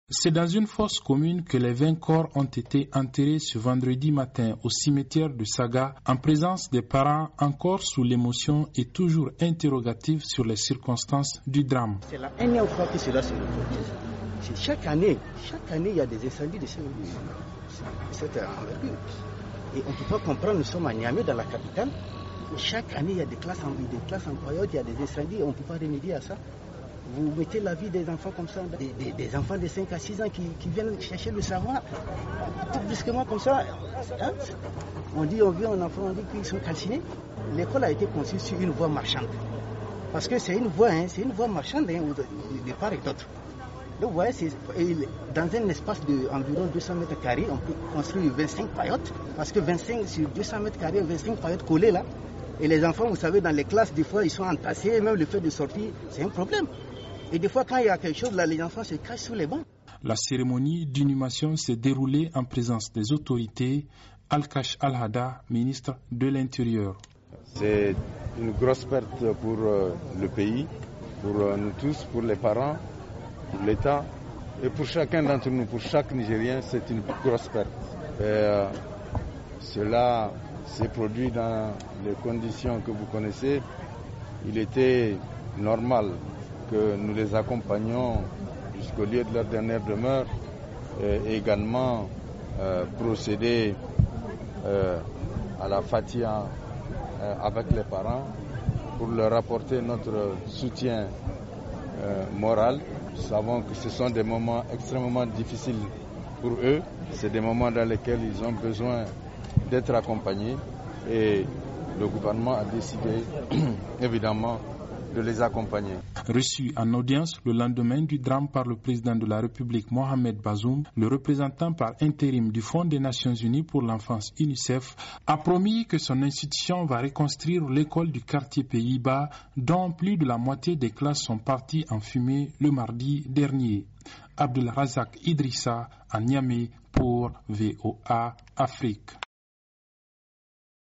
C'est dans une fosse commune que les 20 corps ont été enterrés ce vendredi matin au cimetière de Saga en présence des parents encore sous l'émotion et toujours interrogatifs sur les circonstances du drame. C'est la énième fois que cela se reproduit. Chaque année, il y a des incendies de cette envergure. Et on ne peut pas comprendre, nous sommes à Niamey, dans la capitale. Chaque année, il y a des classes incroyables, il y a des incendies, on ne peut pas remédier à ça. Vous mettez la vie des enfants comme ça, des enfants de 5 à 6 ans qui viennent chercher le savoir, tout brusquement comme ça. Hein? On dit, on vient un enfant, on dit qu'ils sont calcinés. L'école a été conçue sur une voie marchande. Parce que c'est une voie marchande de part et d'autre. Donc, vous voyez, dans un espace d'environ 200 mètres carrés, on peut construire 25 paillotes. Parce que 25 sur 200 mètres carrés, 25 paillotes collées là. Et les enfants, vous savez, dans les classes, des fois, ils sont entassés. Même le fait de sortir, c'est un problème. Et des fois, quand il y a quelque chose, là, les enfants se cachent sous les bancs. La cérémonie d'inhumation s'est déroulée en présence des autorités. Al-Kash Al-Hada, ministre de l'Intérieur. C'est une grosse perte pour le pays, pour nous tous, pour les parents, pour l'État et pour chacun d'entre nous, pour chaque Nigérien, c'est une grosse perte. Et, cela s'est produit dans les conditions que vous connaissez. Il était normal que nous les accompagnions jusqu'au lieu de leur dernière demeure et également procéder à la fatia avec les parents pour leur apporter notre soutien moral. Nous savons que ce sont des moments extrêmement difficiles pour eux. C'est des moments dans lesquels ils ont besoin d'être accompagnés et le gouvernement a décidé évidemment de les accompagner. Reçu en audience le lendemain du drame par le président de la République Mohamed Bazoum, le représentant par intérim du Fonds des Nations Unies pour l'enfance UNICEF a promis que son institution va reconstruire l'école du quartier Pays-Bas dont plus de la moitié des classes sont parties en fumée le mardi dernier. Abdul Razak Idrissa à Niamey pour VOA Afrique.